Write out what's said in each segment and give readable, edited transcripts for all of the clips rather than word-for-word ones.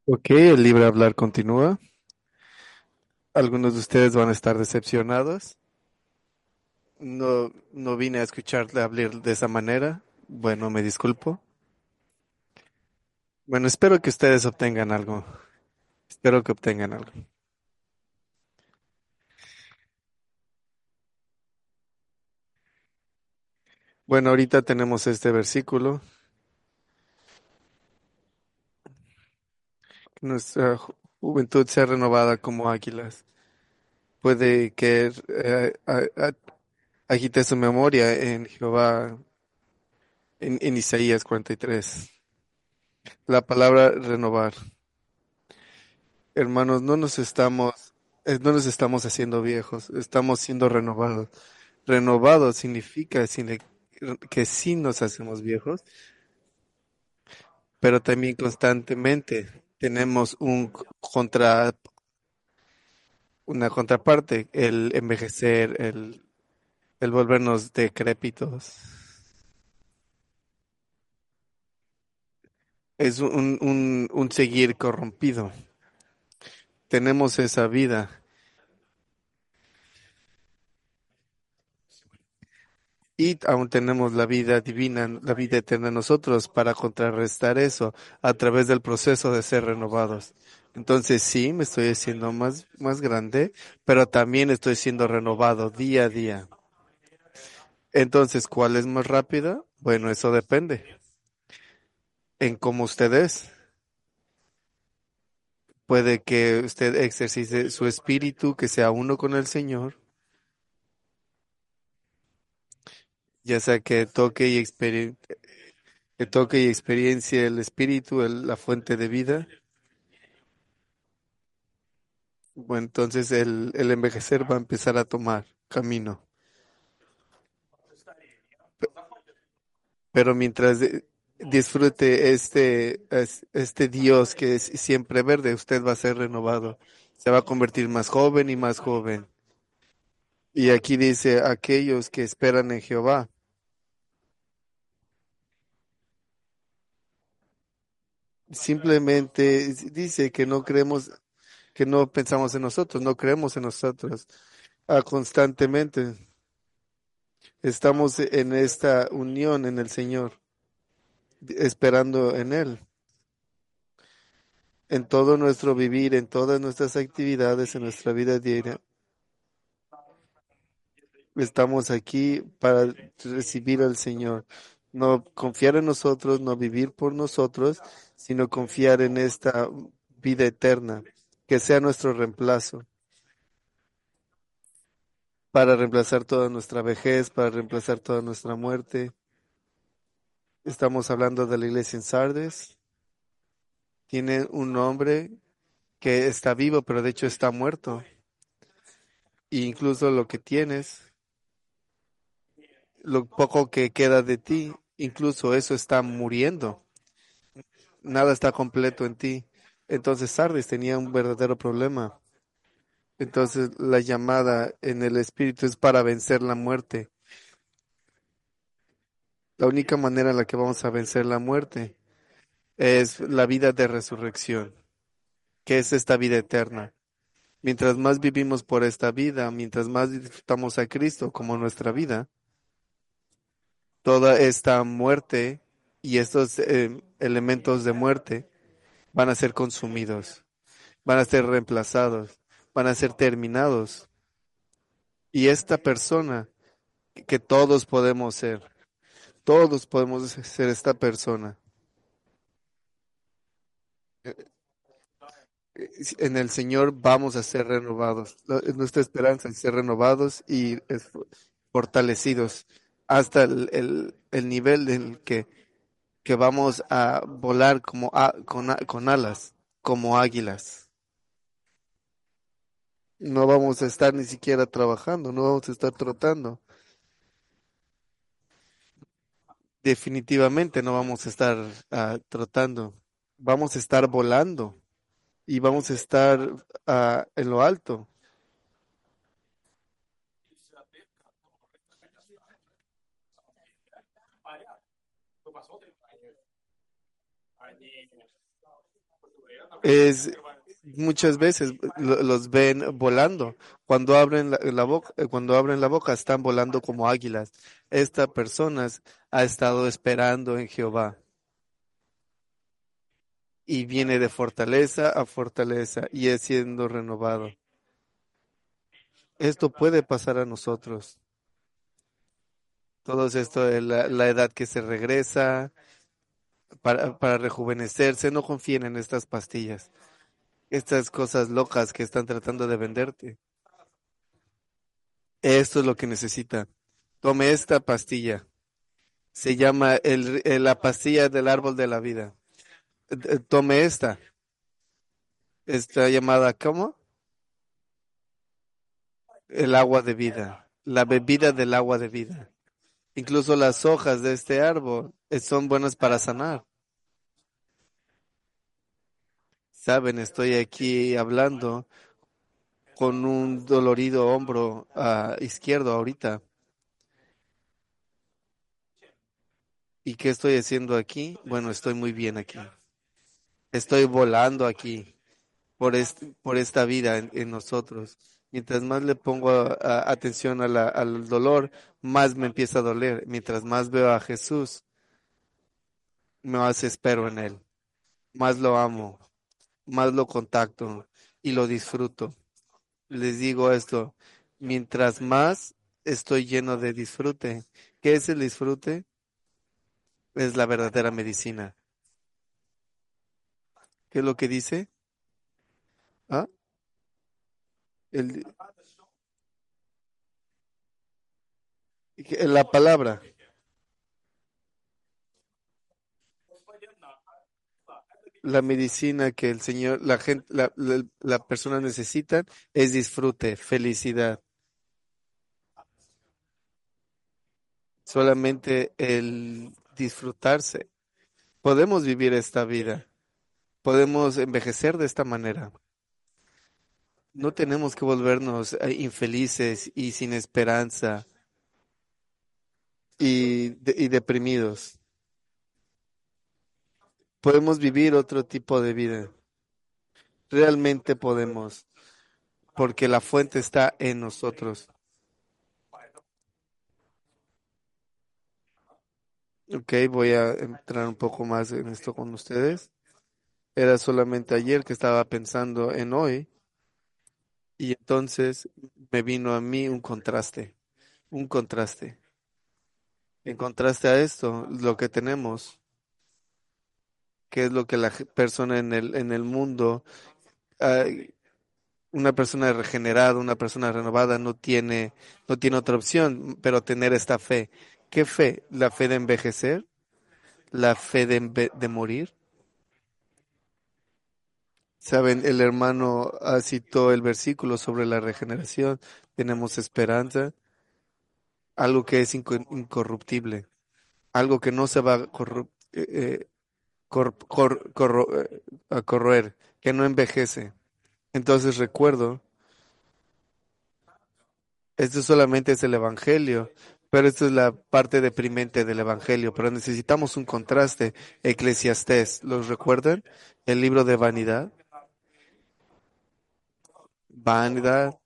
Ok, el libre hablar continúa. Algunos de ustedes van a estar decepcionados. No vine a escucharle hablar de esa manera. Bueno, me disculpo. Bueno, espero que ustedes obtengan algo. Espero que obtengan algo. Bueno, ahorita tenemos este versículo. Nuestra juventud sea renovada como águilas. Puede que agite su memoria en Jehová, en Isaías 43. La palabra renovar. Hermanos, no nos estamos haciendo viejos, estamos siendo renovados. Renovados significa que sí nos hacemos viejos, pero también constantemente tenemos una contraparte, el envejecer, el volvernos decrépitos. Es un seguir corrompido. Tenemos esa vida. Y aún tenemos la vida divina, la vida eterna en nosotros para contrarrestar eso a través del proceso de ser renovados. Entonces sí, me estoy haciendo más grande, pero también estoy siendo renovado día a día. Entonces, ¿cuál es más rápida? Bueno, eso depende en cómo usted es. Puede que usted ejercite su espíritu, que sea uno con el Señor, ya sea que toque y experiencie el espíritu, la fuente de vida. Bueno, entonces el envejecer va a empezar a tomar camino. Pero mientras disfrute este Dios que es siempre verde, usted va a ser renovado. Se va a convertir más joven y más joven. Y aquí dice, aquellos que esperan en Jehová, simplemente dice que no creemos, que no pensamos en nosotros, no creemos en nosotros. Constantemente estamos en esta unión en el Señor, esperando en Él. En todo nuestro vivir, en todas nuestras actividades, en nuestra vida diaria. Estamos aquí para recibir al Señor. No confiar en nosotros, no vivir por nosotros, sino confiar en esta vida eterna, que sea nuestro reemplazo, para reemplazar toda nuestra vejez, para reemplazar toda nuestra muerte. Estamos hablando de la iglesia en Sardes. Tiene un hombre que está vivo, pero de hecho está muerto. E incluso lo que tienes, lo poco que queda de ti, incluso eso está muriendo. Nada está completo en ti. Entonces Sardis tenía un verdadero problema. Entonces la llamada en el espíritu es para vencer la muerte. La única manera en la que vamos a vencer la muerte es la vida de resurrección, que es esta vida eterna. Mientras más vivimos por esta vida, mientras más disfrutamos a Cristo como nuestra vida, toda esta muerte y estos elementos de muerte van a ser consumidos, van a ser reemplazados, van a ser terminados. Y esta persona que todos podemos ser esta persona. En el Señor vamos a ser renovados. Es nuestra esperanza es ser renovados y fortalecidos hasta el nivel en que vamos a volar con alas, como águilas. No vamos a estar ni siquiera trabajando, no vamos a estar trotando. Definitivamente no vamos a estar trotando. Vamos a estar volando y vamos a estar en lo alto. Es muchas veces los ven volando. Cuando abren la boca, cuando abren la boca están volando como águilas. Esta persona ha estado esperando en Jehová y viene de fortaleza a fortaleza y es siendo renovado. Esto puede pasar a nosotros. Todo esto de la edad que se regresa para rejuvenecerse. No confíen en estas pastillas, estas cosas locas que están tratando de venderte. Esto es lo que necesita. Tome esta pastilla. Se llama la pastilla del árbol de la vida. Tome esta. Está llamada, ¿cómo? El agua de vida. La bebida del agua de vida. Incluso las hojas de este árbol son buenas para sanar. Saben, estoy aquí hablando con un dolorido hombro izquierdo ahorita. ¿Y qué estoy haciendo aquí? Bueno, estoy muy bien aquí. Estoy volando aquí por esta vida en nosotros. Mientras más le pongo atención al dolor, más me empieza a doler. Mientras más veo a Jesús, más espero en Él. Más lo amo, más lo contacto y lo disfruto. Les digo esto, mientras más estoy lleno de disfrute. ¿Qué es el disfrute? Es la verdadera medicina. ¿Qué es lo que dice? ¿Ah? El- la palabra, la medicina que el Señor, la gente, la persona necesitan es disfrute, felicidad. Solamente el disfrutarse. Podemos vivir esta vida, podemos envejecer de esta manera. No tenemos que volvernos infelices y sin esperanza y deprimidos. Podemos vivir otro tipo de vida. Realmente podemos, porque la fuente está en nosotros. Ok, voy a entrar un poco más en esto con ustedes. Era solamente ayer que estaba pensando en hoy y entonces me vino a mí un contraste, un contraste. En contraste a esto, lo que tenemos, que es lo que la persona en el mundo, ah, una persona regenerada, una persona renovada no tiene otra opción, pero tener esta fe. ¿Qué fe? ¿La fe de envejecer? ¿La fe de morir? Saben, el hermano citó el versículo sobre la regeneración. Tenemos esperanza, algo que es incorruptible, algo que no se va a, a corroer, que no envejece. Entonces recuerdo, esto solamente es el Evangelio, pero esto es la parte deprimente del Evangelio, pero necesitamos un contraste. Eclesiastés, ¿los recuerdan? El libro de vanidad. Vanidad.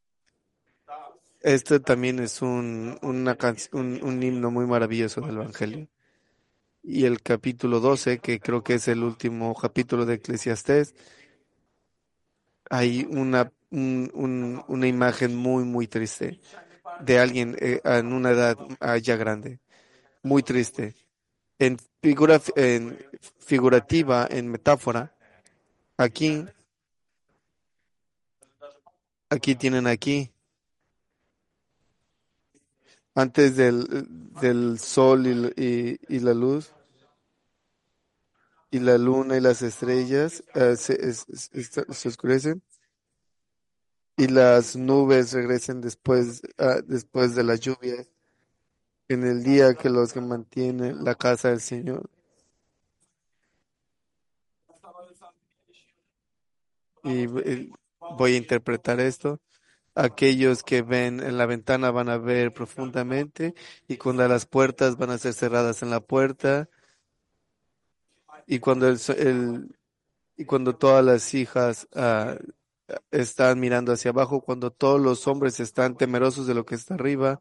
Este también es un himno muy maravilloso del Evangelio. Y el capítulo 12, que creo que es el último capítulo de Eclesiastés, hay una imagen muy, muy triste de alguien en una edad ya grande, muy triste. En figurativa, en metáfora, aquí, aquí tienen aquí, antes del sol y la luz, y la luna y las estrellas se oscurecen y las nubes regresen después de las lluvias, en el día que los que mantienen la casa del Señor. Y voy a interpretar esto. Aquellos que ven en la ventana van a ver profundamente y cuando las puertas van a ser cerradas en la puerta y cuando y cuando todas las hijas están mirando hacia abajo, cuando todos los hombres están temerosos de lo que está arriba,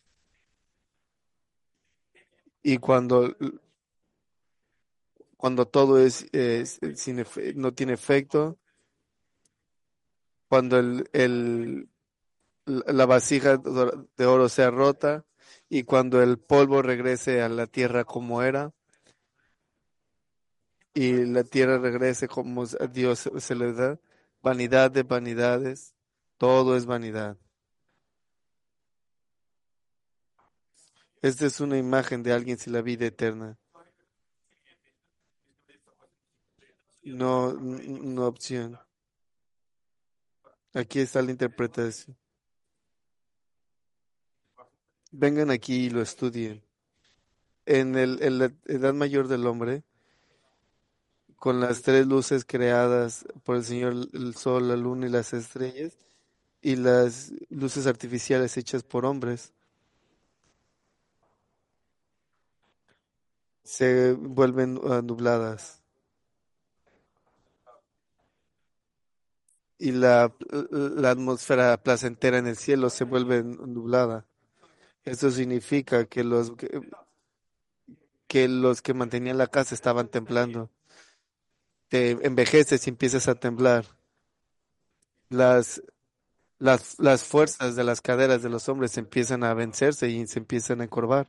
y cuando todo es no tiene efecto, cuando la vasija de oro sea rota y cuando el polvo regrese a la tierra como era y la tierra regrese como a Dios se le da, vanidad de vanidades, todo es vanidad. Esta es una imagen de alguien sin la vida eterna, no, no opción. Aquí está la interpretación. Vengan aquí y lo estudien. En la edad mayor del hombre, con las tres luces creadas por el Señor, el sol, la luna y las estrellas, y las luces artificiales hechas por hombres, se vuelven nubladas. Y la atmósfera placentera en el cielo se vuelve nublada. Eso significa que los que mantenían la casa estaban temblando. Te envejeces y empiezas a temblar. Las, las fuerzas de las caderas de los hombres empiezan a vencerse y se empiezan a encorvar.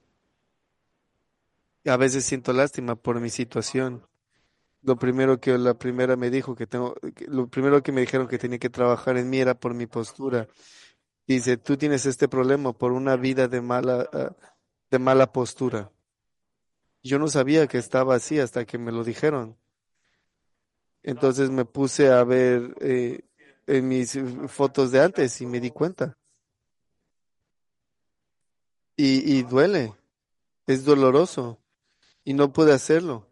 Y a veces siento lástima por mi situación. Lo primero que la primera me dijo lo primero que me dijeron que tenía que trabajar en mí era por mi postura. Dice, tú tienes este problema por una vida de mala postura. Yo no sabía que estaba así hasta que me lo dijeron. Entonces me puse a ver en mis fotos de antes y me di cuenta. Y duele, es doloroso y no pude hacerlo.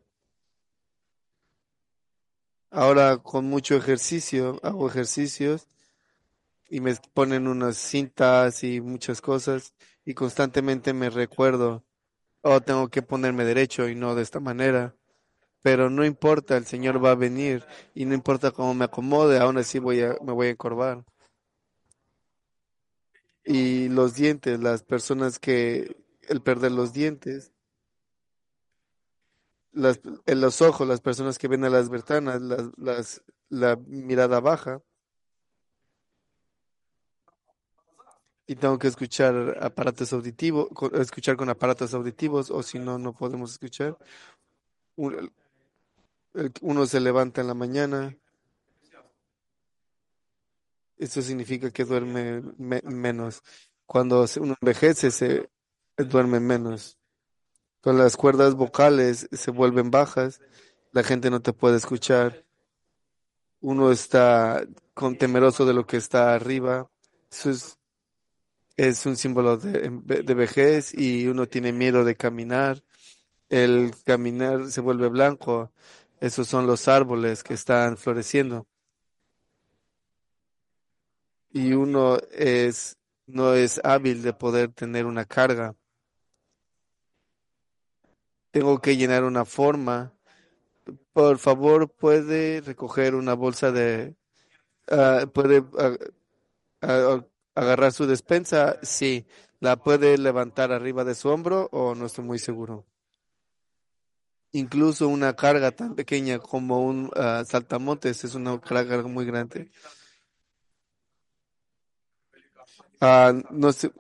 Ahora con mucho ejercicio, hago ejercicios y me ponen unas cintas y muchas cosas y constantemente me recuerdo, oh, tengo que ponerme derecho y no de esta manera. Pero no importa, el Señor va a venir y no importa cómo me acomode, aún así me voy a encorvar. Y los dientes, el perder los dientes, en los ojos, las personas que ven a las ventanas, la mirada baja, y tengo que escuchar aparatos auditivos, escuchar con aparatos auditivos, o si no, no podemos escuchar. Un- Uno se levanta en la mañana, eso significa que duerme menos. Cuando uno envejece, se duerme menos. Con las cuerdas vocales se vuelven bajas, la gente no te puede escuchar. Uno está temeroso de lo que está arriba. Eso es un símbolo de vejez y uno tiene miedo de caminar. El caminar se vuelve blanco. Esos son los árboles que están floreciendo. Y no es hábil de poder tener una carga. Tengo que llenar una forma. Por favor, ¿puede recoger una bolsa puede agarrar su despensa? Sí. ¿La puede levantar arriba de su hombro o no estoy muy seguro? Incluso una carga tan pequeña como un saltamontes es una carga muy grande. No sé,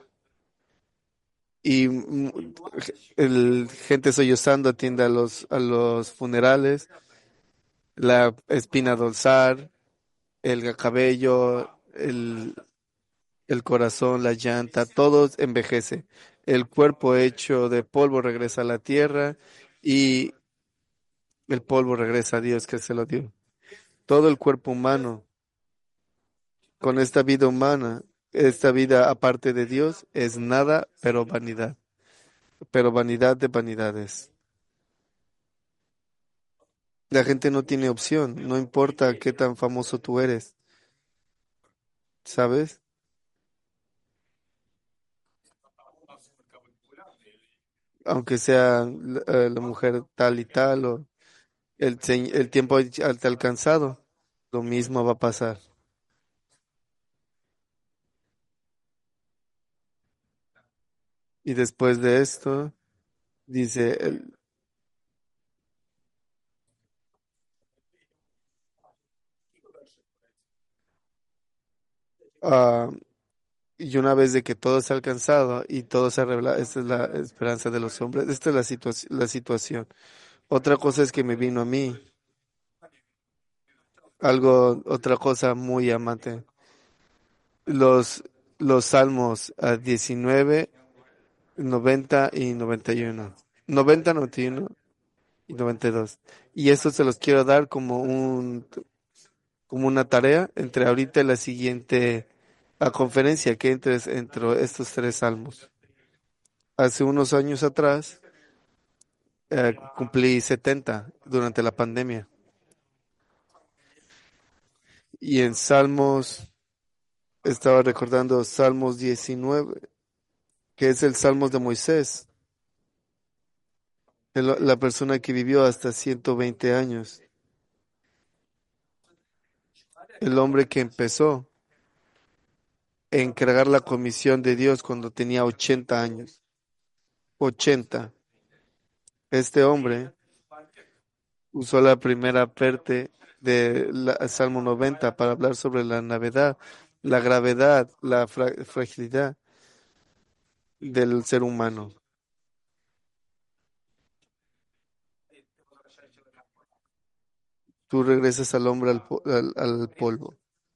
y el gente sollozando atiende a a los funerales, la espina dorsal, el cabello, el corazón, la llanta, todo envejece. El cuerpo hecho de polvo regresa a la tierra y el polvo regresa a Dios que se lo dio. Todo el cuerpo humano, con esta vida humana, esta vida aparte de Dios, es nada, pero vanidad de vanidades. La gente no tiene opción, no importa qué tan famoso tú eres, ¿sabes? Aunque sea la mujer tal y tal, el tiempo ha alcanzado, lo mismo va a pasar. Y después de esto, dice, ah, y una vez de que todo se ha alcanzado y todo se ha revelado, esta es la esperanza de los hombres, esta es la situación. Otra cosa es que me vino a mí, otra cosa muy amante. Los, los Salmos 19, 90 y 91. 90, 91 y 92. Y eso se los quiero dar como una tarea entre ahorita y la siguiente conferencia que entres entre estos tres salmos. Hace unos años atrás cumplí 70 durante la pandemia. Y en Salmos, estaba recordando Salmos 19, que es el Salmos de Moisés, la persona que vivió hasta 120 años, el hombre que empezó a encargar la comisión de Dios cuando tenía 80 años. 80. Este hombre usó la primera parte de Salmo 90 para hablar sobre la navedad, la gravedad, la fragilidad del ser humano. Tú regresas al hombre al polvo.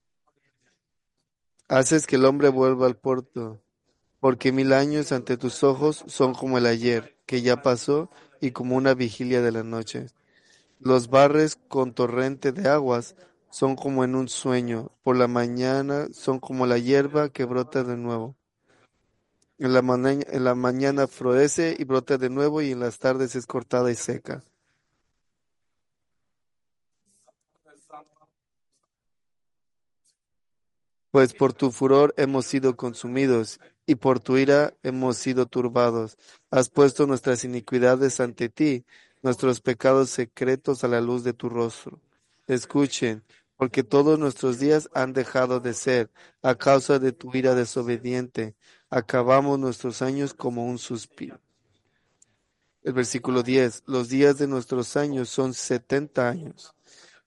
Haces que el hombre vuelva al puerto, porque 1000 años ante tus ojos son como el ayer, que ya pasó, y como una vigilia de la noche. Los barres con torrente de aguas son como en un sueño, por la mañana son como la hierba que brota de nuevo. En la mañana florece y brota de nuevo y en las tardes es cortada y seca. Pues por tu furor hemos sido consumidos y por tu ira hemos sido turbados. Has puesto nuestras iniquidades ante ti, nuestros pecados secretos a la luz de tu rostro. Escuchen, porque todos nuestros días han dejado de ser a causa de tu ira desobediente. Acabamos nuestros años como un suspiro. El versículo 10. Los días de nuestros años son 70 años.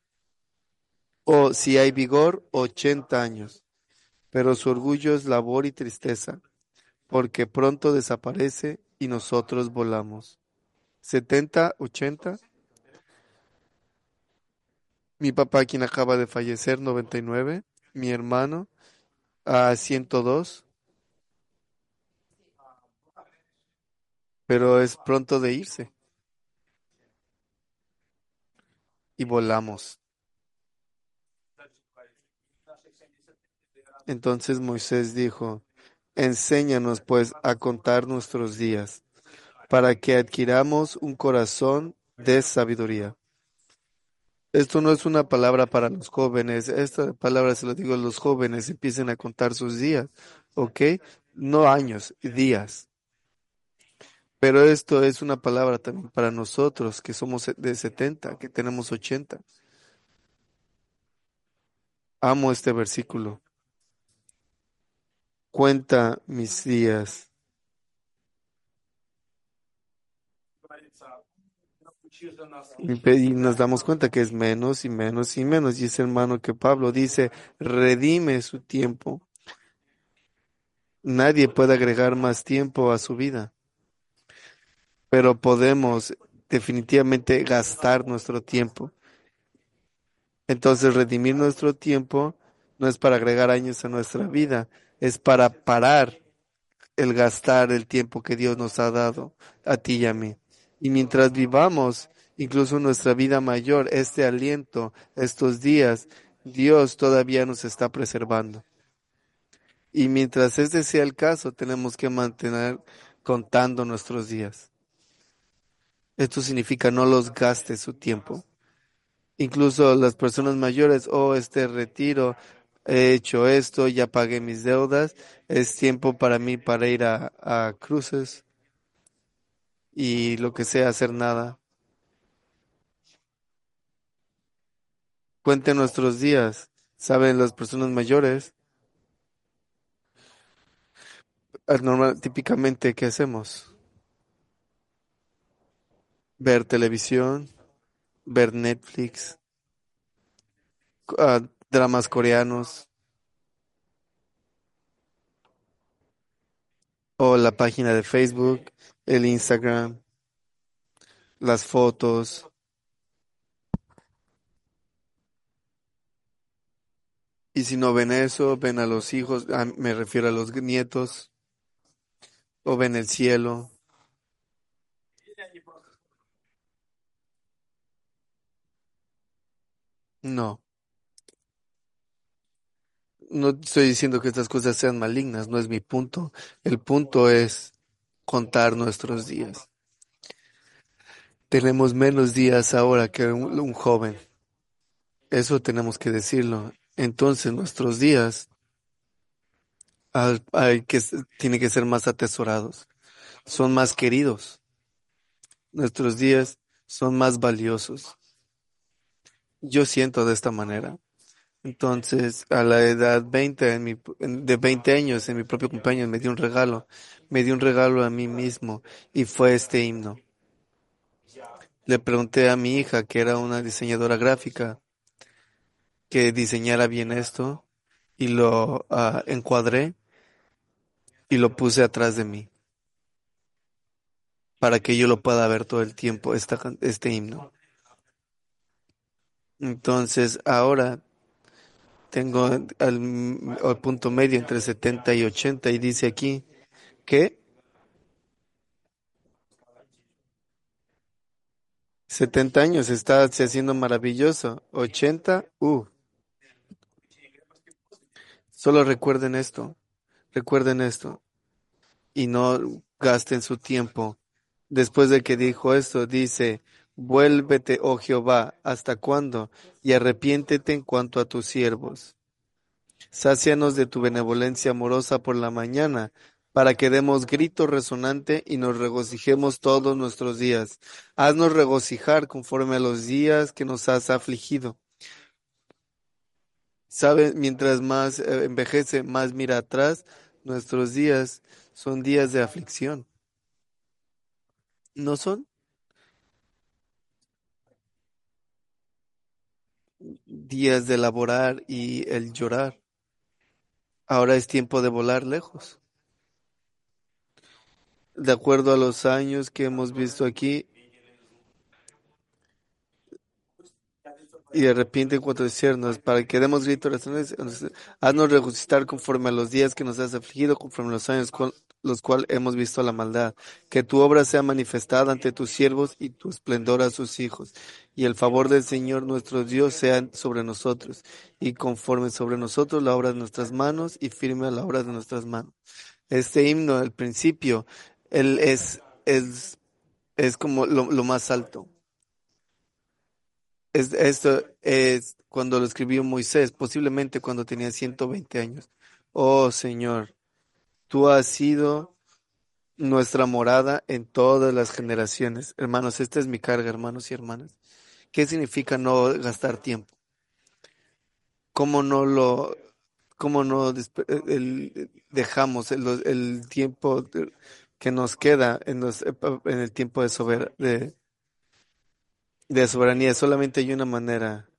O si hay vigor, 80 años. Pero su orgullo es labor y tristeza, porque pronto desaparece y nosotros volamos. 70, 80. Mi papá, quien acaba de fallecer, 99. Mi hermano, a 102. Pero es pronto de irse y volamos. Entonces Moisés dijo, enséñanos pues a contar nuestros días, para que adquiramos un corazón de sabiduría. Esto no es una palabra para los jóvenes, esta palabra se lo digo a los jóvenes, empiecen a contar sus días, ¿ok? No años, días. Pero esto es una palabra también para nosotros que somos de 70, que tenemos 80. Amo este versículo. Cuenta mis días. Y nos damos cuenta que es menos y menos y menos. Y es hermano que Pablo dice, redime su tiempo. Nadie puede agregar más tiempo a su vida, pero podemos definitivamente gastar nuestro tiempo. Entonces, redimir nuestro tiempo no es para agregar años a nuestra vida, es para parar el gastar el tiempo que Dios nos ha dado a ti y a mí. Y mientras vivamos, incluso nuestra vida mayor, este aliento, estos días, Dios todavía nos está preservando. Y mientras este sea el caso, tenemos que mantener contando nuestros días. Esto significa no los gastes su tiempo. Incluso las personas mayores, oh, este retiro, he hecho esto, ya pagué mis deudas, es tiempo para mí para ir a cruces y lo que sea, hacer nada. Cuente nuestros días. Saben las personas mayores, típicamente, ¿qué hacemos? Ver televisión, ver Netflix, dramas coreanos o la página de Facebook, el Instagram, las fotos. Y si no ven eso, ven a los hijos, me refiero a los nietos, o ven el cielo. No, no estoy diciendo que estas cosas sean malignas, no es mi punto. El punto es contar nuestros días. Tenemos menos días ahora que un joven. Eso tenemos que decirlo. Entonces, nuestros días tienen que ser más atesorados, son más queridos. Nuestros días son más valiosos. Yo siento de esta manera. Entonces, a la edad 20, de 20 años, en mi propio cumpleaños, me dio un regalo. Me dio un regalo a mí mismo y fue este himno. Le pregunté a mi hija, que era una diseñadora gráfica, que diseñara bien esto y lo encuadré y lo puse atrás de mí para que yo lo pueda ver todo el tiempo, este himno. Entonces, ahora tengo al punto medio entre 70 y 80 y dice aquí que 70 años está se haciendo maravilloso. 80, solo recuerden esto y no gasten su tiempo. Después de que dijo esto, dice, vuélvete, oh Jehová, ¿hasta cuándo? Y arrepiéntete en cuanto a tus siervos. Sácianos de tu benevolencia amorosa por la mañana, para que demos grito resonante y nos regocijemos todos nuestros días. Haznos regocijar conforme a los días que nos has afligido. Sabes, mientras más envejece, más mira atrás, nuestros días son días de aflicción. ¿No son? Días de laborar y el llorar. Ahora es tiempo de volar lejos. De acuerdo a los años que hemos visto aquí, y de repente en cuanto decirnos, para que demos grito, haznos regocijar conforme a los días que nos has afligido, conforme a los años los cuales hemos visto la maldad. Que tu obra sea manifestada ante tus siervos y tu esplendor a sus hijos. Y el favor del Señor nuestro Dios sea sobre nosotros, y conforme sobre nosotros la obra de nuestras manos, y firme a la obra de nuestras manos. Este himno, al principio, él es como lo más alto. Esto es cuando lo escribió Moisés, posiblemente cuando tenía 120 años. Oh Señor, tú has sido nuestra morada en todas las generaciones. Hermanos, esta es mi carga, hermanos y hermanas. ¿Qué significa no gastar tiempo? ¿Cómo no cómo no dejamos el tiempo que nos queda en el tiempo de soberanía? Solamente hay una manera.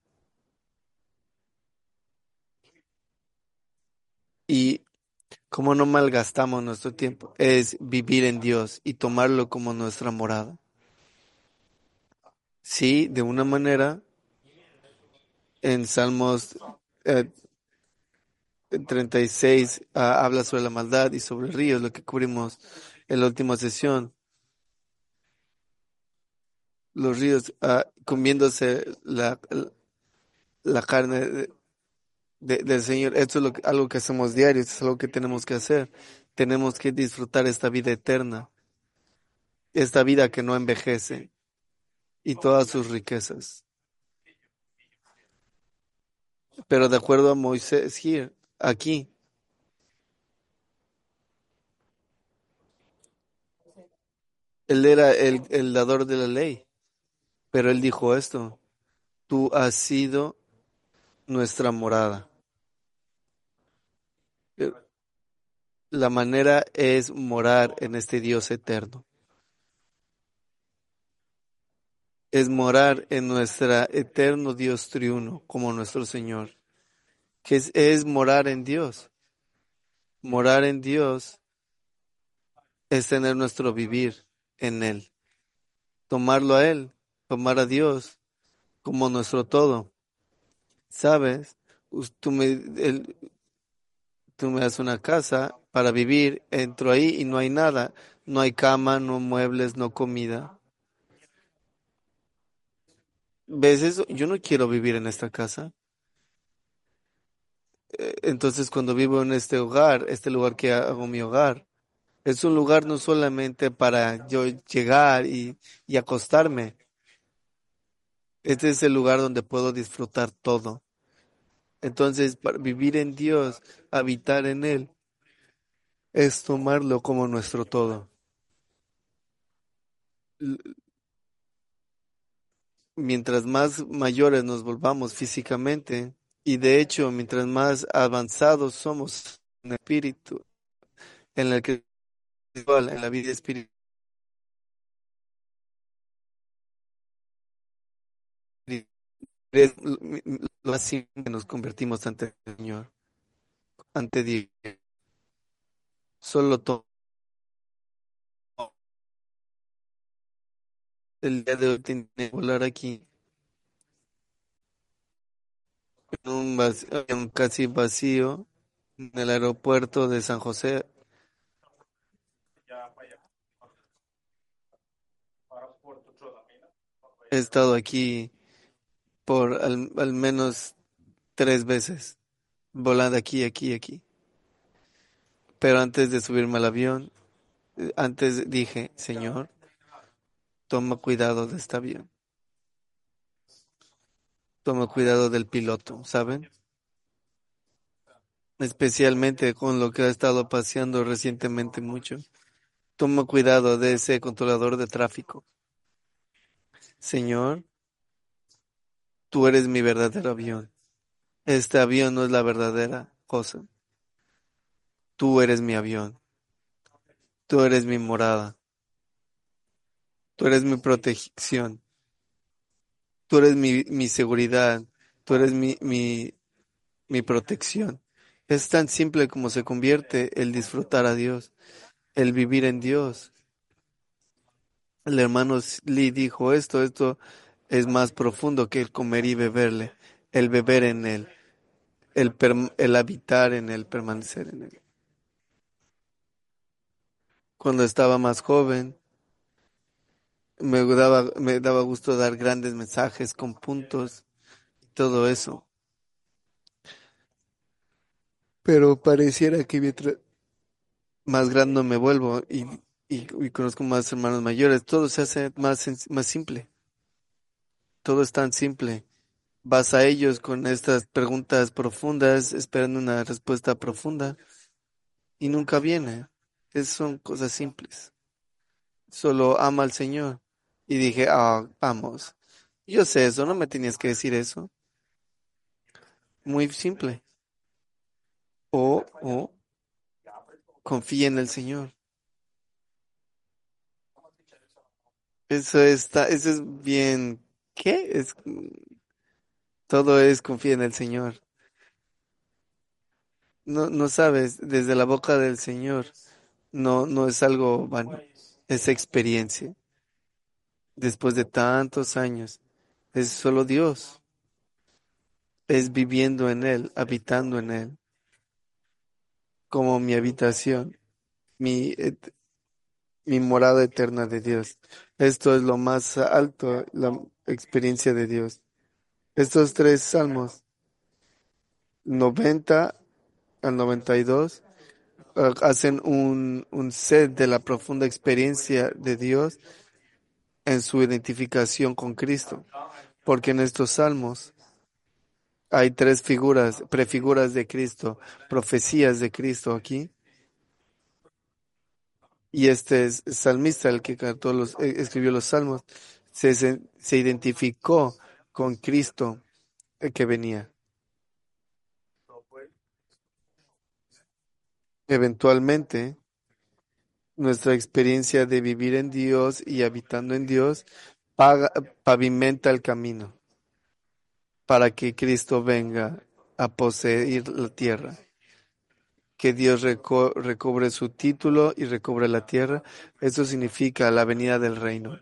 Y cómo no malgastamos nuestro tiempo es vivir en Dios y tomarlo como nuestra morada. Sí, de una manera, en Salmos eh, 36 habla sobre la maldad y sobre ríos, lo que cubrimos en la última sesión. Los ríos comiéndose la carne del Señor. Esto es algo que hacemos diario, esto es algo que tenemos que hacer. Tenemos que disfrutar esta vida eterna, esta vida que no envejece y todas sus riquezas. Pero de acuerdo a Moisés aquí, él era el dador de la ley, pero él dijo esto, tú has sido nuestra morada. Eh, La manera es morar en este Dios eterno. Es morar en nuestro eterno Dios triuno, como nuestro Señor. Es morar en Dios. Morar en Dios es tener nuestro vivir en Él. Tomarlo a Él, tomar a Dios como nuestro todo. ¿Sabes? Tú tú me das una casa para vivir, entro ahí y no hay nada. No hay cama, no muebles, no comida. ¿Ves eso? Yo no quiero vivir en esta casa. Entonces, cuando vivo en este hogar, este lugar que hago mi hogar, es un lugar no solamente para yo llegar y acostarme. Este es el lugar donde puedo disfrutar todo. Entonces, para vivir en Dios, habitar en Él, es tomarlo como nuestro todo. L- Mientras más mayores nos volvamos físicamente, y de hecho, mientras más avanzados somos en espíritu, en el que en la vida espiritual, es lo más simple que nos convertimos ante el Señor, ante Dios. Solo todo. El día de hoy tenía que volar aquí en en un casi vacío en el aeropuerto de San José. He estado aquí por al menos 3 veces, volando aquí. Pero antes de subirme al avión, antes dije, Señor, toma cuidado de este avión, toma cuidado del piloto, ¿saben? Especialmente con lo que ha estado paseando recientemente mucho. Toma cuidado de ese controlador de tráfico. Señor, tú eres mi verdadero avión. Este avión no es la verdadera cosa. Tú eres mi avión. Tú eres mi morada. Tú eres mi protección. Tú eres mi seguridad. Tú eres mi protección. Es tan simple como se convierte el disfrutar a Dios, el vivir en Dios. El hermano Lee dijo esto es más profundo que el comer y beberle, el beber en él, el habitar en él, permanecer en él. Cuando estaba más joven, me daba gusto dar grandes mensajes con puntos, todo eso. Pero pareciera que mientras más grande me vuelvo y conozco más hermanos mayores, todo se hace más simple. Todo es tan simple. Vas a ellos con estas preguntas profundas, esperando una respuesta profunda y nunca viene. Son cosas simples. Solo ama al Señor. Y dije, vamos. Yo sé eso, no me tenías que decir eso. Muy simple. O confía en el Señor. Eso es bien. ¿Qué? Todo es confía en el Señor. No, no sabes, desde la boca del Señor, no es algo vano, es experiencia. Después de tantos años, es solo Dios, es viviendo en Él, habitando en Él, como mi habitación, mi, et- mi morada eterna de Dios. Esto es lo más alto, la experiencia de Dios. Estos tres salmos, 90 al 92, hacen un set de la profunda experiencia de Dios en su identificación con Cristo, porque en estos salmos hay tres figuras, prefiguras de Cristo, profecías de Cristo aquí, y este es salmista, el que cantó escribió los salmos, se identificó con Cristo que venía. Eventualmente, nuestra experiencia de vivir en Dios y habitando en Dios paga- pavimenta el camino para que Cristo venga a poseer la tierra, que Dios recobre su título y recobre la tierra. Eso significa la venida del reino.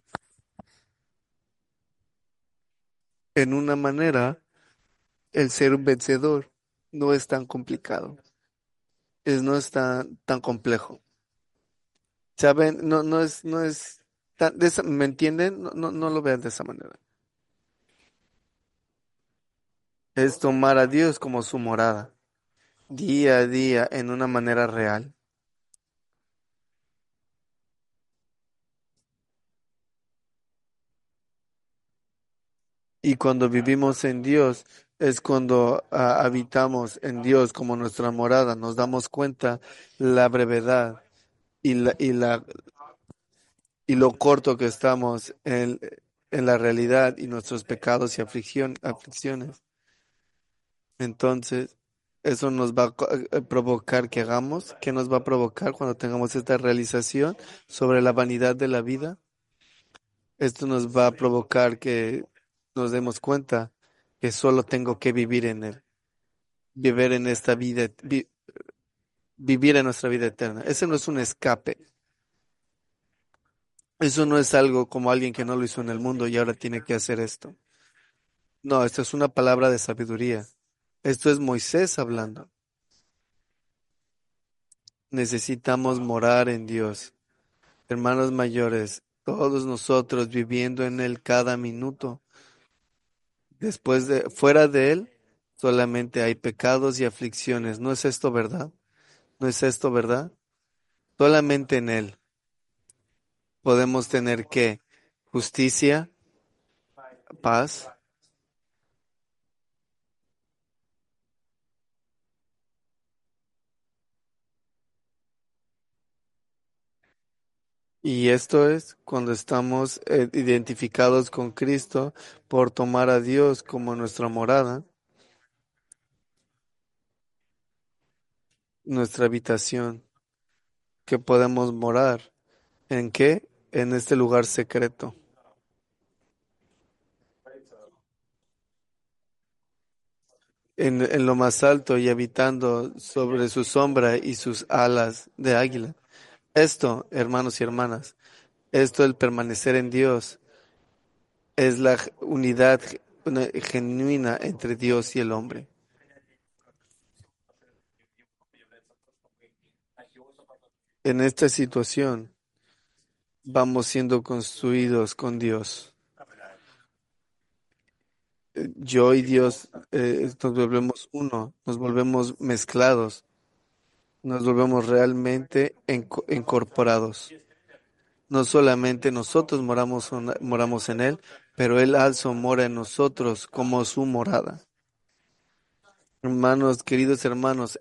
En una manera, el ser un vencedor no es tan complicado, no es tan complejo. ¿Saben? No es ¿me entienden? No lo vean de esa manera. Es tomar a Dios como su morada, día a día, en una manera real. Y cuando vivimos en Dios, es cuando habitamos en Dios como nuestra morada, nos damos cuenta la brevedad y lo corto que estamos en la realidad y nuestros pecados y aflicciones. Entonces, eso nos va a provocar que hagamos. ¿Qué nos va a provocar cuando tengamos esta realización sobre la vanidad de la vida? Esto nos va a provocar que nos demos cuenta que solo tengo que vivir en Él, vivir en esta vida, vivir en nuestra vida eterna. Ese no es un escape. Eso no es algo como alguien que no lo hizo en el mundo y ahora tiene que hacer esto. No, esto es una palabra de sabiduría. Esto es Moisés hablando. Necesitamos morar en Dios. Hermanos mayores, todos nosotros viviendo en Él cada minuto. Fuera de Él, solamente hay pecados y aflicciones. ¿No es esto verdad? ¿No es esto verdad? Solamente en Él podemos tener ¿qué? Justicia, paz. Y esto es cuando estamos identificados con Cristo por tomar a Dios como nuestra morada, nuestra habitación, que podemos morar. ¿En qué? En este lugar secreto, en lo más alto y habitando sobre su sombra y sus alas de águila. Esto, hermanos y hermanas, esto el permanecer en Dios es la unidad genuina entre Dios y el hombre. En esta situación vamos siendo construidos con Dios. Yo y Dios nos volvemos uno, nos volvemos mezclados, nos volvemos realmente incorporados. No solamente nosotros moramos en Él, pero Él also mora en nosotros como su morada. Hermanos, queridos hermanos,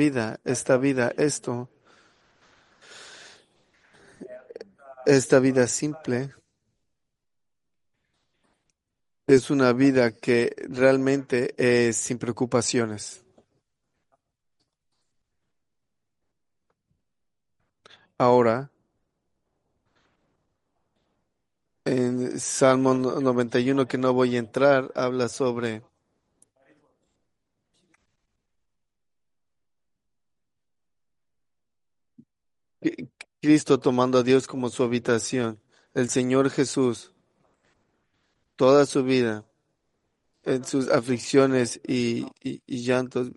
esta vida simple es una vida que realmente es sin preocupaciones. Ahora, en Salmo 91, que no voy a entrar, habla sobre Cri- Cristo tomando a Dios como su habitación. El Señor Jesús, toda su vida, en sus aflicciones y llantos,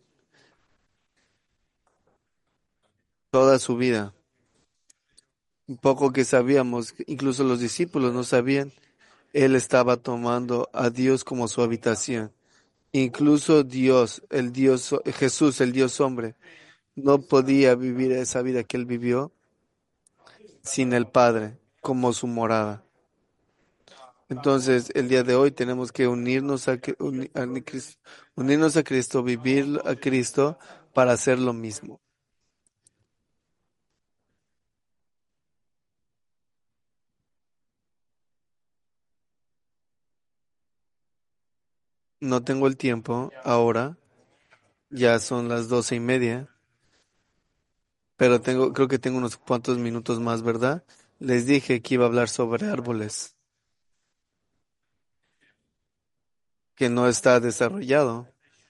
toda su vida. Un poco que sabíamos, incluso los discípulos no sabían, Él estaba tomando a Dios como su habitación. Incluso Dios, Jesús, el Dios hombre, no podía vivir esa vida que Él vivió sin el Padre como su morada. Entonces, el día de hoy tenemos que unirnos a Cristo, vivir a Cristo para hacer lo mismo. No tengo el tiempo ahora, ya son las 12:30. pero creo que tengo unos cuantos minutos más, ¿verdad? Les dije que iba a hablar sobre árboles, que no está desarrollado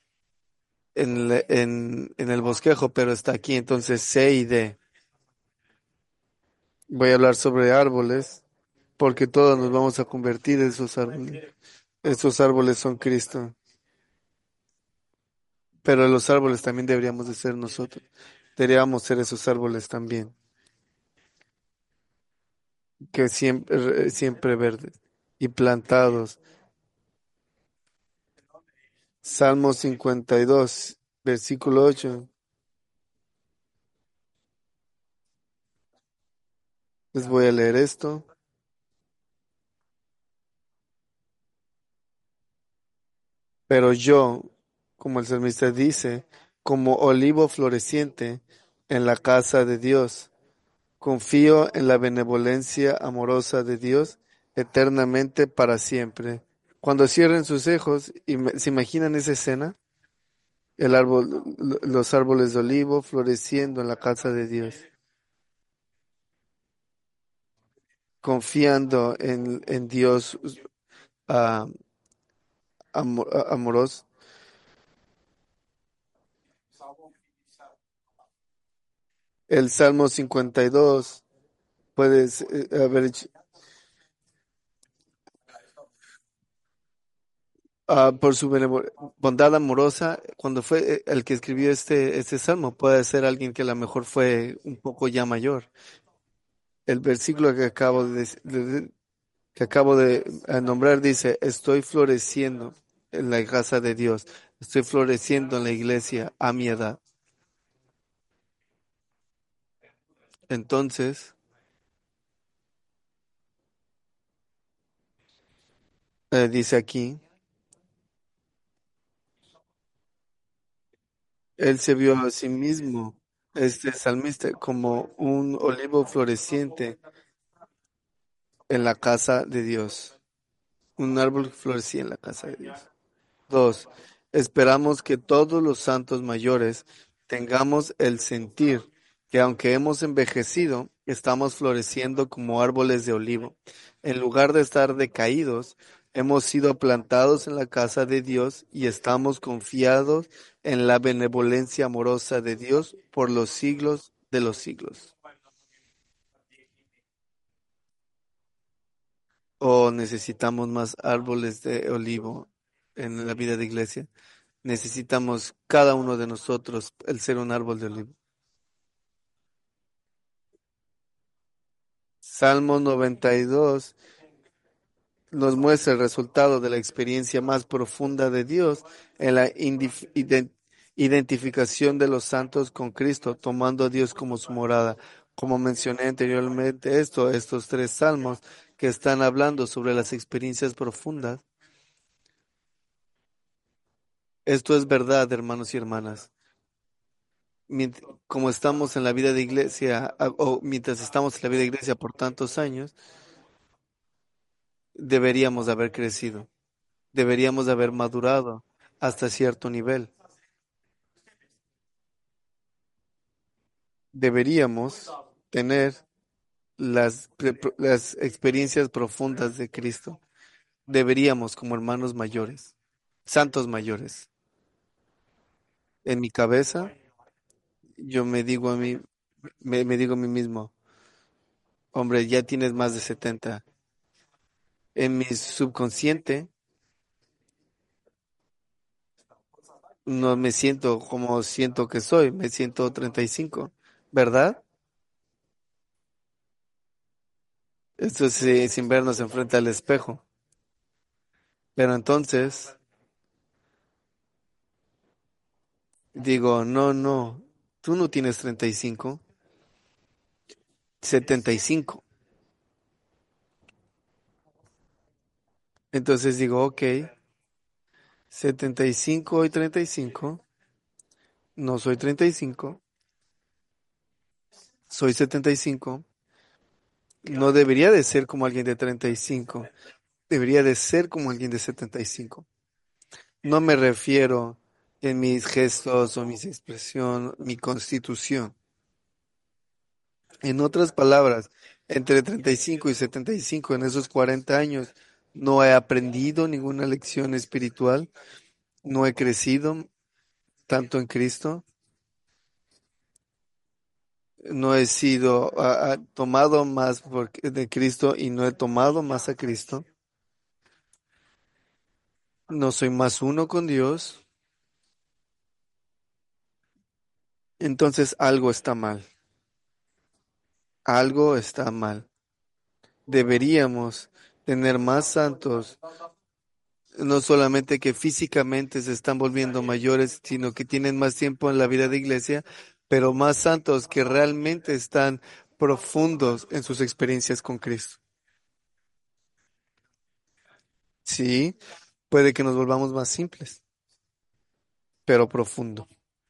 en el bosquejo, pero está aquí, entonces C y D. Voy a hablar sobre árboles, porque todos nos vamos a convertir en esos árboles. Esos árboles son Cristo, pero los árboles también deberíamos de ser nosotros. Deberíamos ser esos árboles también, que siempre verdes y plantados. Salmo 52, versículo 8. Les voy a leer esto. Pero yo, como el salmista dice, como olivo floreciente en la casa de Dios, confío en la benevolencia amorosa de Dios eternamente para siempre. Cuando cierren sus ojos y se imaginan esa escena, el árbol, los árboles de olivo floreciendo en la casa de Dios, confiando en Dios ah, amoroso. El Salmo 52 puedes haber hecho, por su bondad amorosa, cuando fue el que escribió este salmo, puede ser alguien que a lo mejor fue un poco ya mayor. El versículo que acabo de nombrar dice, estoy floreciendo en la casa de Dios, estoy floreciendo en la iglesia a mi edad. Entonces, dice aquí, él se vio a sí mismo, este salmista, como un olivo floreciente en la casa de Dios. Un árbol que florecía en la casa de Dios. Dos, esperamos que todos los santos mayores tengamos el sentir que aunque hemos envejecido, estamos floreciendo como árboles de olivo. En lugar de estar decaídos, hemos sido plantados en la casa de Dios y estamos confiados en la benevolencia amorosa de Dios por los siglos de los siglos. ¿O necesitamos más árboles de olivo en la vida de iglesia? Necesitamos cada uno de nosotros el ser un árbol de olivo. Salmo 92 nos muestra el resultado de la experiencia más profunda de Dios en la identificación de los santos con Cristo, tomando a Dios como su morada. Como mencioné anteriormente, estos tres salmos que están hablando sobre las experiencias profundas. Esto es verdad, hermanos y hermanas. Como estamos en la vida de iglesia, o mientras estamos en la vida de iglesia por tantos años, deberíamos de haber crecido, deberíamos de haber madurado hasta cierto nivel. Deberíamos tener las experiencias profundas de Cristo. Deberíamos, como hermanos mayores, santos mayores. En mi cabeza, yo me digo a mí, me digo a mí mismo, hombre, ya tienes más de 70. En mi subconsciente, no me siento como siento que soy, me siento 35, ¿verdad? Esto es sin vernos enfrente al espejo. Pero entonces digo, no, no, tú no tienes 35, 75. Entonces digo, ok, 75 y 35, no soy 35, soy 75. No debería de ser como alguien de 35, debería de ser como alguien de 75. No me refiero en mis gestos o mis expresiones, mi constitución. En otras palabras, entre 35 y 75, en esos 40 años, no he aprendido ninguna lección espiritual, no he crecido tanto en Cristo, no he sido tomado más de Cristo y no he tomado más a Cristo, no soy más uno con Dios, entonces algo está mal, algo está mal. Deberíamos tener más santos, no solamente que físicamente se están volviendo mayores, sino que tienen más tiempo en la vida de iglesia, pero más santos que realmente están profundos en sus experiencias con Cristo. Sí, puede que nos volvamos más simples, pero profundo,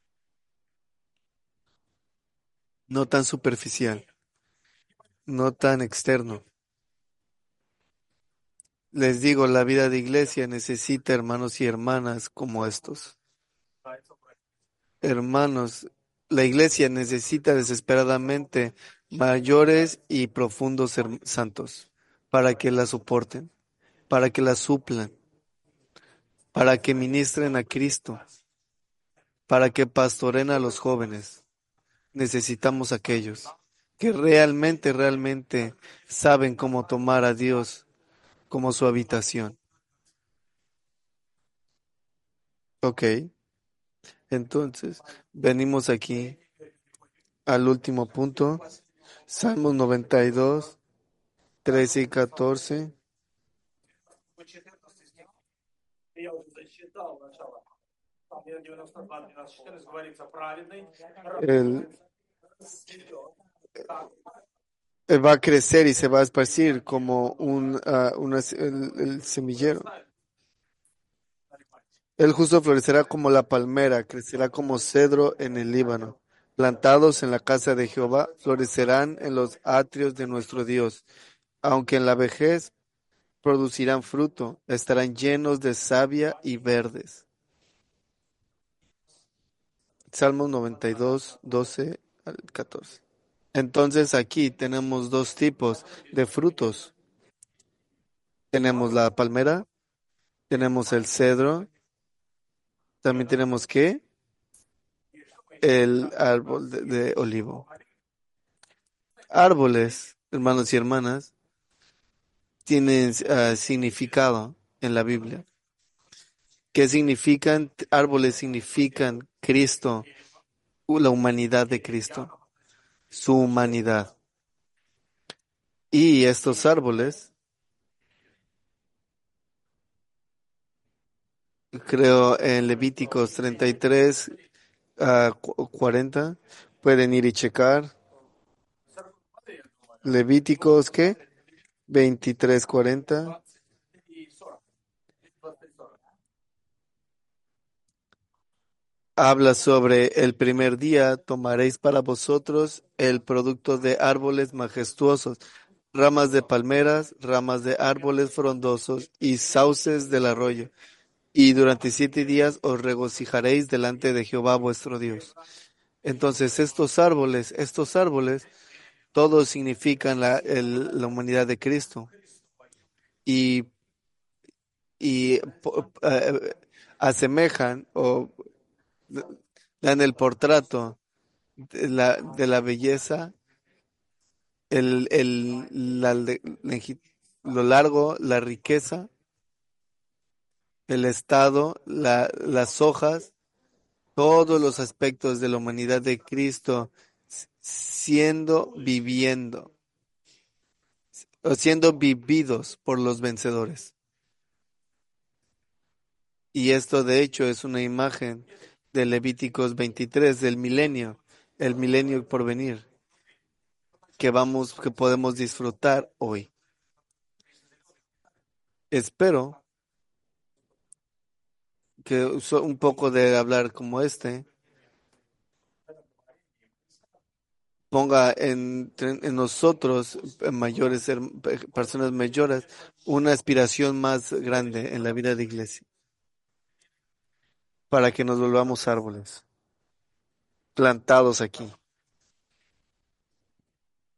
no tan superficial, no tan externo. Les digo, la vida de iglesia necesita hermanos y hermanas como estos. Hermanos, la iglesia necesita desesperadamente mayores y profundos santos para que la soporten, para que la suplan, para que ministren a Cristo, para que pastoren a los jóvenes. Necesitamos aquellos que realmente saben cómo tomar a Dios como su habitación. Ok, entonces venimos aquí al último punto, Salmos 92, 13 y 14. Él, él va a crecer y se va a esparcir como el semillero. El justo florecerá como la palmera, crecerá como cedro en el Líbano. Plantados en la casa de Jehová, florecerán en los atrios de nuestro Dios. Aunque en la vejez producirán fruto, estarán llenos de savia y verdes. Salmos 92, 12 al 14. Entonces aquí tenemos dos tipos de frutos. Tenemos la palmera, tenemos el cedro, también tenemos ¿qué? El árbol de olivo. Árboles, hermanos y hermanas, tienen significado en la Biblia. ¿Qué significan? Árboles significan Cristo, la humanidad de Cristo, su humanidad. Y estos árboles, creo en Levíticos 33 a 40, pueden ir y checar. Levíticos, ¿qué? 23:40. Habla sobre el primer día tomaréis para vosotros el producto de árboles majestuosos, ramas de palmeras, ramas de árboles frondosos y sauces del arroyo. Y durante 7 días os regocijaréis delante de Jehová vuestro Dios. Entonces estos árboles, todos significan la humanidad de Cristo y, y asemejan o dan el portrato de la belleza, lo largo, la riqueza, el estado, las hojas, todos los aspectos de la humanidad de Cristo siendo vividos por los vencedores. Y esto de hecho es una imagen de Levíticos 23, del milenio, el milenio por venir, que podemos disfrutar hoy. Espero que un poco de hablar como este ponga en nosotros, personas mayores, una aspiración más grande en la vida de iglesia, para que nos volvamos árboles plantados aquí.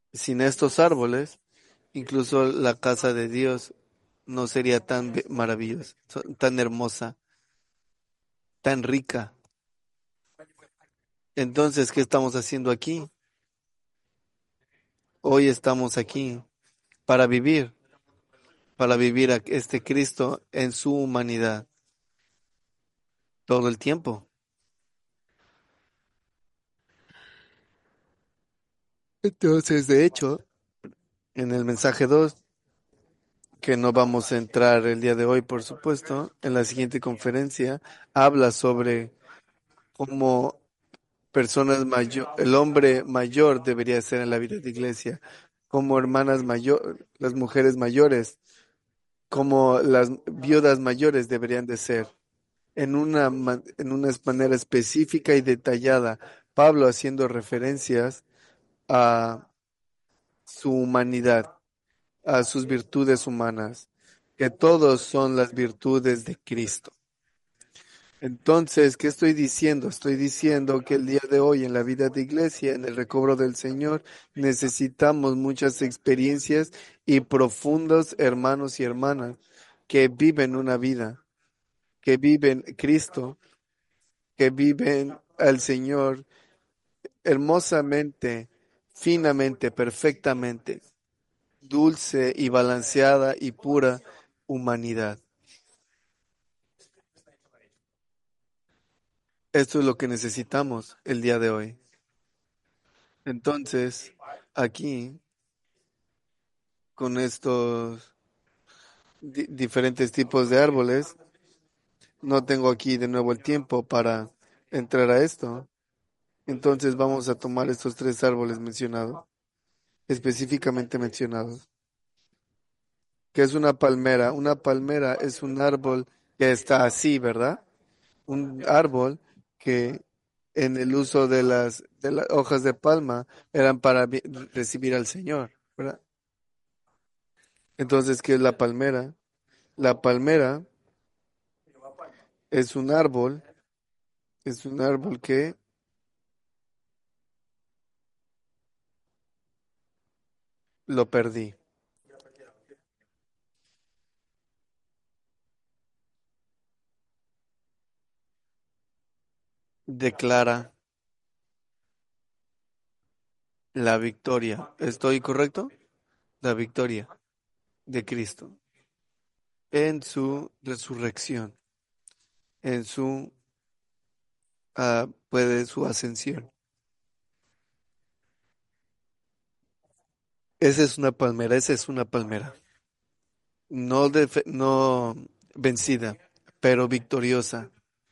Sin estos árboles, incluso la casa de Dios no sería tan maravillosa, tan hermosa, tan rica. Entonces, ¿qué estamos haciendo aquí? Hoy estamos aquí para vivir a este Cristo en su humanidad todo el tiempo. Entonces, de hecho, en el mensaje 2 que no vamos a entrar el día de hoy, por supuesto, en la siguiente conferencia, habla sobre cómo el hombre mayor debería ser en la vida de iglesia, como hermanas mayores, las mujeres mayores, como las viudas mayores deberían de ser, en una manera específica y detallada. Pablo haciendo referencias a su humanidad, a sus virtudes humanas, que todos son las virtudes de Cristo. Entonces, ¿qué estoy diciendo? Estoy diciendo que el día de hoy en la vida de iglesia, en el recobro del Señor, necesitamos muchas experiencias y profundos hermanos y hermanas que viven una vida, que viven Cristo, que viven al Señor hermosamente, finamente, perfectamente, dulce y balanceada y pura humanidad. Esto es lo que necesitamos el día de hoy. Entonces, aquí, con estos diferentes tipos de árboles, no tengo aquí de nuevo el tiempo para entrar a esto. Entonces vamos a tomar estos tres árboles mencionados, específicamente mencionados. ¿Qué es una palmera? Una palmera es un árbol que está así, ¿verdad? Un árbol que en el uso de las hojas de palma eran para recibir al Señor, ¿verdad? Entonces, ¿qué es la palmera? La palmera es es un árbol que lo perdí. Declara la victoria. ¿Estoy correcto? La victoria de Cristo en su resurrección, en su, puede su ascensión. Esa es una palmera, esa es una palmera. No, no vencida, pero victoriosa.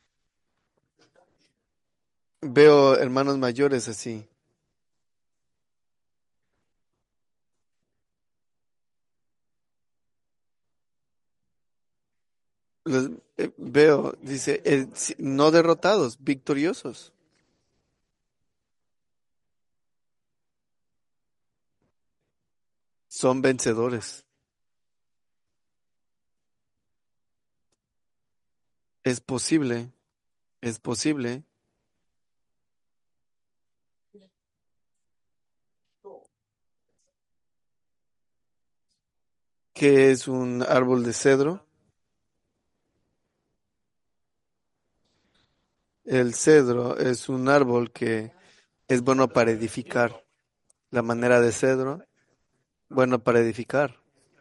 Veo hermanos mayores así. Los, veo, dice, no derrotados, victoriosos. Son vencedores. Es posible, es posible que es un árbol de cedro. El cedro es un árbol que es bueno para edificar. La manera de cedro, bueno para edificar.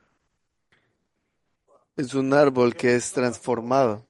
Es un árbol que es transformado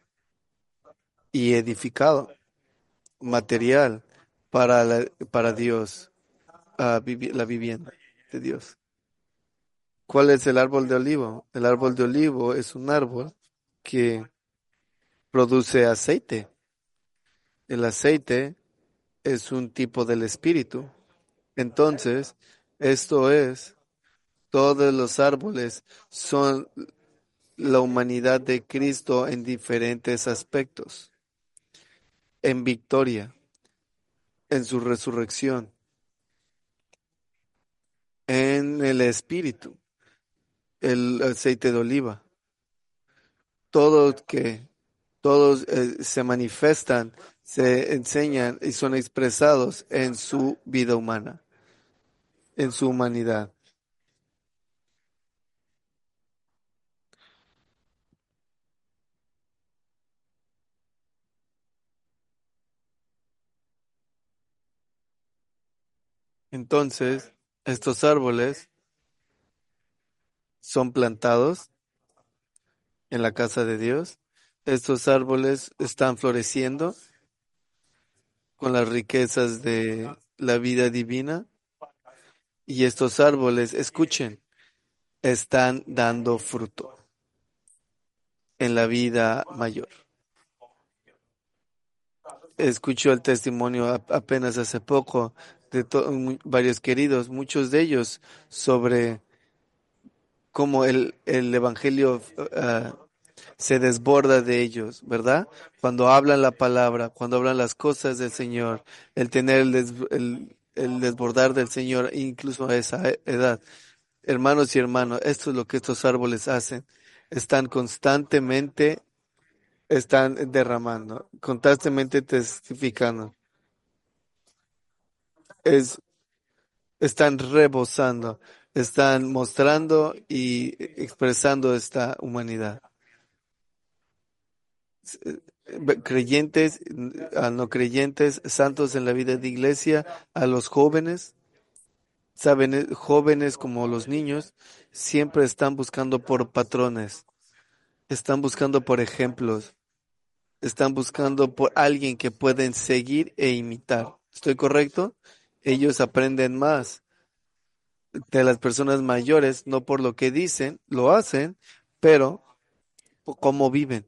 y edificado, material para Dios, la vivienda de Dios. ¿Cuál es el árbol de olivo? El árbol de olivo es un árbol que produce aceite. El aceite es un tipo del espíritu. Entonces, esto es, todos los árboles son la humanidad de Cristo en diferentes aspectos, en victoria, en su resurrección, en el espíritu, el aceite de oliva, todos que todos se manifiestan, se enseñan y son expresados en su vida humana. en su humanidad. Entonces, estos árboles son plantados en la casa de Dios. Estos árboles están floreciendo con las riquezas de la vida divina y estos árboles, escuchen, están dando fruto en la vida mayor. Escucho el testimonio apenas hace poco de varios queridos, muchos de ellos, sobre cómo el evangelio se desborda de ellos, ¿verdad? Cuando hablan la palabra, cuando hablan las cosas del Señor, el tener el desbordar del Señor, incluso a esa edad. Hermanos y hermanos, esto es lo que estos árboles hacen. Están constantemente, están derramando, constantemente testificando. Es, están rebosando, están mostrando y expresando esta humanidad. Creyentes, a no creyentes, santos en la vida de iglesia, a los jóvenes, saben, jóvenes como los niños, siempre están buscando por patrones, están buscando por ejemplos, están buscando por alguien que pueden seguir e imitar. ¿Estoy correcto? Ellos aprenden más de las personas mayores, no por lo que dicen, lo hacen, pero por cómo viven.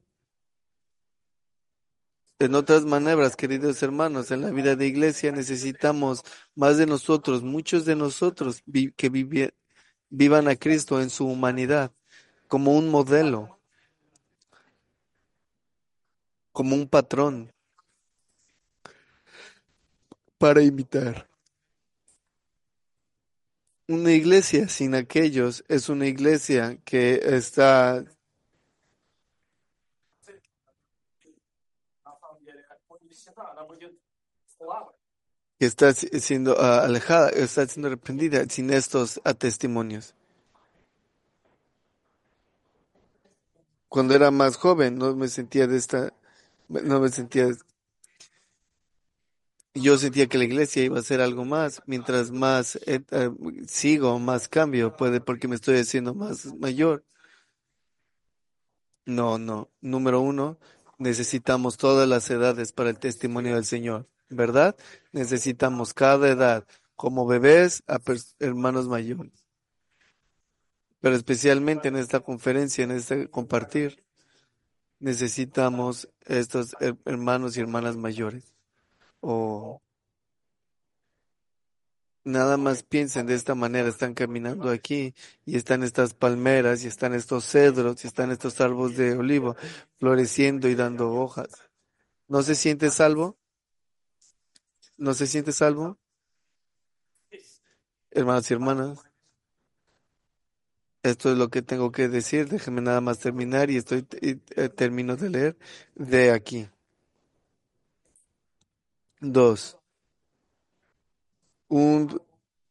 En otras maneras, queridos hermanos, en la vida de iglesia necesitamos más de nosotros, muchos de nosotros que vivan a Cristo en su humanidad, como un modelo, como un patrón para imitar. Una iglesia sin aquellos es una iglesia que está siendo alejada, está siendo reprendida sin estos testimonios. Cuando era más joven, no me sentía de esta, no me sentía, yo sentía que la iglesia iba a ser algo más, mientras más sigo, más cambio, puede porque me estoy haciendo más mayor. No, no. Número uno, necesitamos todas las edades para el testimonio del Señor, ¿verdad? Necesitamos cada edad, como bebés a hermanos mayores, pero especialmente en esta conferencia, en este compartir, necesitamos estos hermanos y hermanas mayores. O nada más piensen de esta manera, están caminando aquí y están estas palmeras y están estos cedros y están estos árboles de olivo floreciendo y dando hojas. ¿No se siente salvo? ¿No se siente salvo? Hermanos y hermanas, esto es lo que tengo que decir. Déjenme nada más terminar y termino de leer de aquí. Dos, un,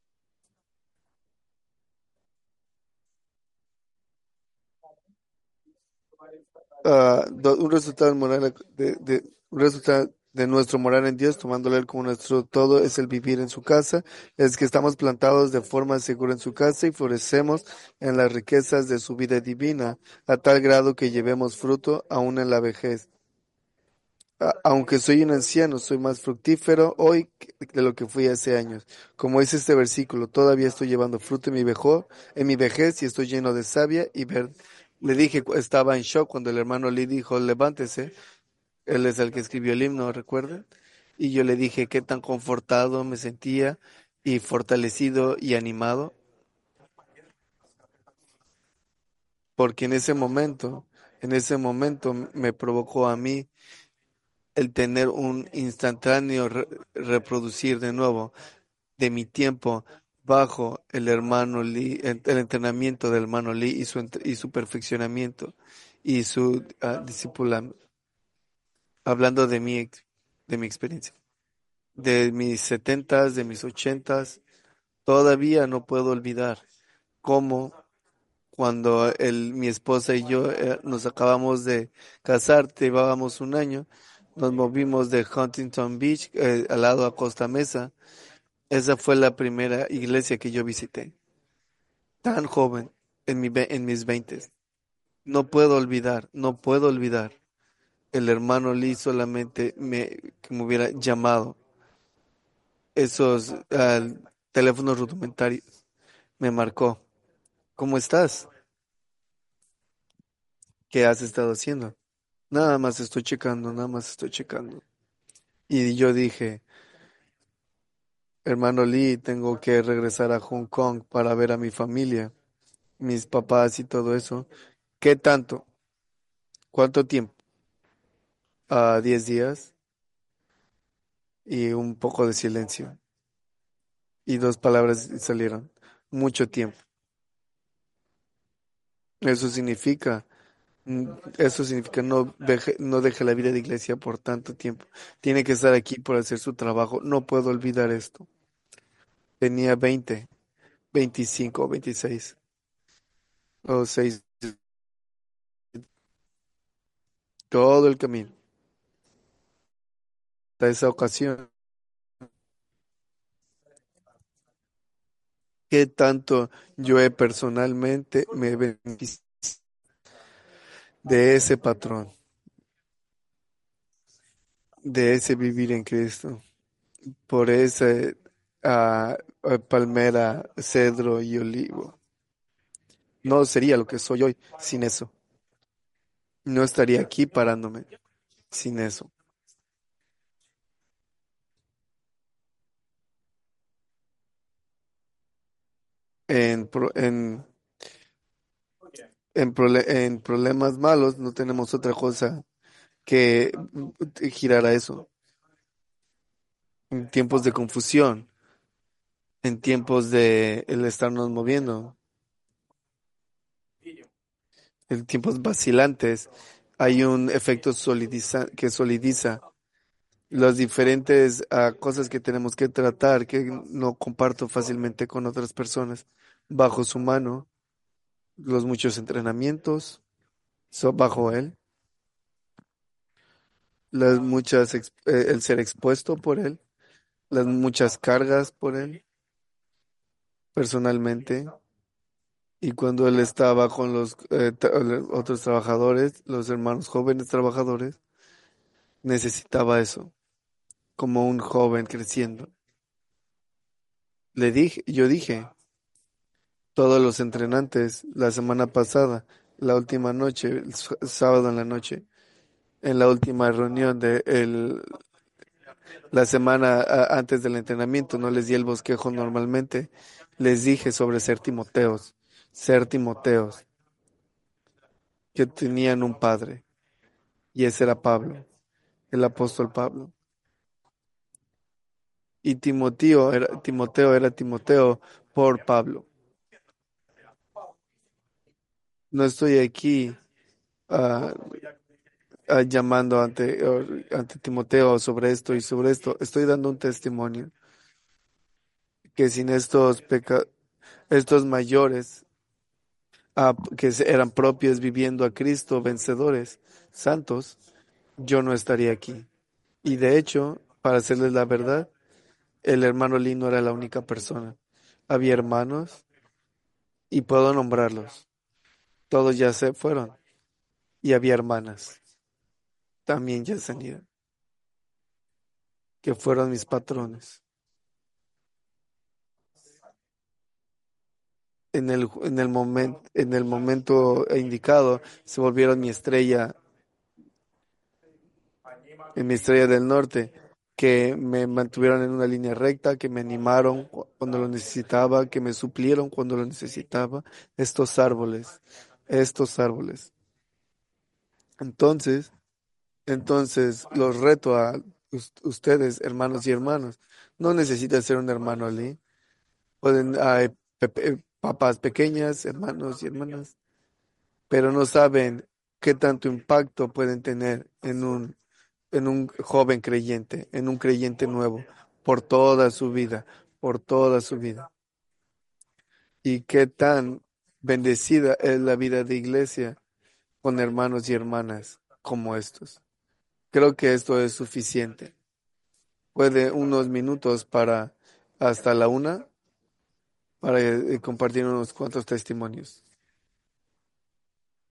un resultado moral un resultado de nuestro morar en Dios, tomándole a Él como nuestro todo, es el vivir en su casa, es que estamos plantados de forma segura en su casa y florecemos en las riquezas de su vida divina, a tal grado que llevemos fruto aún en la vejez. Aunque soy un anciano, soy más fructífero hoy de lo que fui hace años. Como dice este versículo, todavía estoy llevando fruto en mi vejez y estoy lleno de savia y ver. Le dije, estaba en shock cuando el hermano Lee dijo, levántese. Él es el que escribió el himno, ¿recuerdan? Y yo le dije qué tan confortado me sentía y fortalecido y animado, porque en ese momento me provocó a mí el tener un instantáneo reproducir de nuevo de mi tiempo bajo el hermano Lee, el entrenamiento del hermano Lee y su perfeccionamiento y su discipulado, hablando de mi experiencia, de mis setentas, de mis ochentas, Todavía no puedo olvidar cómo cuando mi esposa y yo nos acabamos de casar, llevábamos un año, nos movimos de Huntington Beach al lado a Costa Mesa. Esa fue la primera iglesia que yo visité, tan joven, en mis veintes. No puedo olvidar, no puedo olvidar. El hermano Lee solamente que me hubiera llamado esos teléfonos rudimentarios. Me marcó. ¿Cómo estás? ¿Qué has estado haciendo? Nada más estoy checando, nada más estoy checando. Y yo dije, hermano Lee, tengo que regresar a Hong Kong para ver a mi familia, mis papás y todo eso. ¿Qué tanto? ¿Cuánto tiempo? 10 días y un poco de silencio. Y dos palabras salieron. Mucho tiempo. Eso significa, eso significa no deje la vida de iglesia por tanto tiempo. Tiene que estar aquí por hacer su trabajo. No puedo olvidar esto. Tenía 20, 25 o 26 o 6, todo el camino. Hasta esa ocasión. ¿Qué tanto yo he personalmente me beneficiado de ese patrón, de ese vivir en Cristo? Por ese palmera, cedro y olivo. No sería lo que soy hoy sin eso. No estaría aquí parándome sin eso. En, pro- en, en problemas malos no tenemos otra cosa que girar a eso. En tiempos de confusión, en tiempos de el estarnos moviendo, en tiempos vacilantes, hay un efecto que solidiza las diferentes cosas que tenemos que tratar, que no comparto fácilmente con otras personas, bajo su mano, los muchos entrenamientos bajo él, el ser expuesto por él, las muchas cargas por él, personalmente, y cuando él estaba con los otros trabajadores, los hermanos jóvenes trabajadores, necesitaba eso, como un joven creciendo. Yo dije, todos los entrenantes la semana pasada, la última noche, sábado en la noche, en la última reunión la semana antes del entrenamiento, no les di el bosquejo normalmente, les dije sobre ser Timoteos, que tenían un padre, y ese era Pablo, el apóstol Pablo. Y Timoteo era Timoteo por Pablo. No estoy aquí ah, llamando ante Timoteo sobre esto y sobre esto. Estoy dando un testimonio que sin estos mayores eran propios viviendo a Cristo, vencedores, santos, yo no estaría aquí. Y de hecho, para hacerles la verdad, el hermano Lee no era la única persona. Había hermanos y puedo nombrarlos. Todos ya se fueron. Y había hermanas, también ya se han ido, que fueron mis patrones. En el momento indicado, se volvieron mi estrella del norte, que me mantuvieron en una línea recta, que me animaron cuando lo necesitaba, que me suplieron cuando lo necesitaba. Estos árboles, estos árboles. Entonces, entonces los reto a ustedes, hermanos y hermanas. No necesitan ser un hermano Ali. Hay papas pequeñas, hermanos y hermanas, pero no saben qué tanto impacto pueden tener en un joven creyente, en un creyente nuevo, por toda su vida, por toda su vida. y qué tan bendecida es la vida de iglesia con hermanos y hermanas como estos. Creo que esto es suficiente. Puede unos minutos para hasta la una para compartir unos cuantos testimonios.